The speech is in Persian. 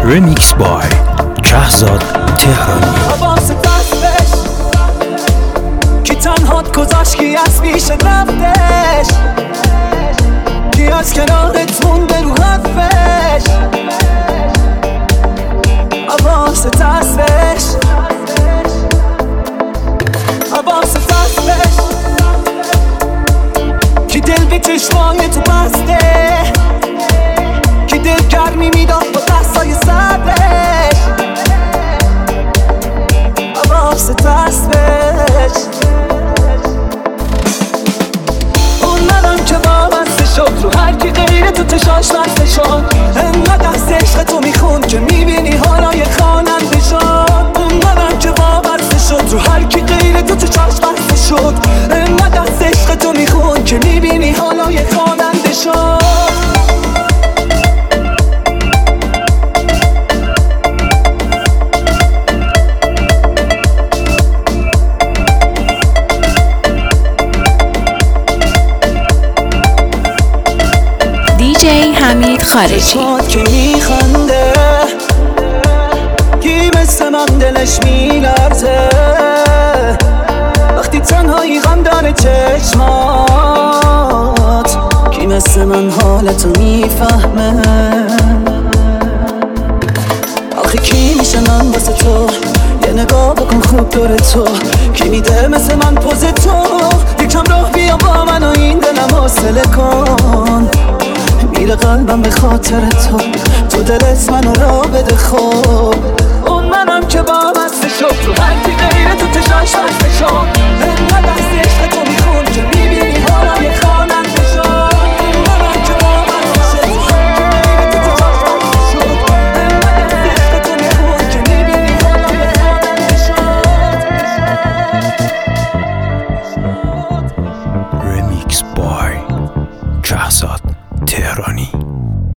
Remix by شهزاد تهرانی. عباس دستش کی تنهات گذاشت، کی از پیش رفتش، کی از کنارت مونده رو حرفش. عباس دستش، عباس دستش کی دل به چشمای تو بسته، کی دل گرمی میداد با دستای سردش. عباس دستش اون منم که وابسته شد رو هر کی غیر تو چشاش بسته شد. انقدر از عشق تو میخون که میبینی حالای خواننده شد. اون منم که وابسته شد رو هر کی غیر تو چشاش بسته شد. انقدر از عشق تو میخون که میبینی حالای خواننده شد. حمید خارجی که میخنده کی مثل من دلش میلرزه وقتی تنهایی غم داره چشمات. کی مثل من حالتو میفهمه آخه کی میشه من واسه تو یه نگاه بکن خوب داره تو. کی میده مثل من پوز تو یکم راه بیا با من و این دلم حوصله کن. میره قلبم به خاطر تو، تو دلت منو را بده خوب. اون منم که با بسته شد رو هر کی غیر تو چشاش بسته شد.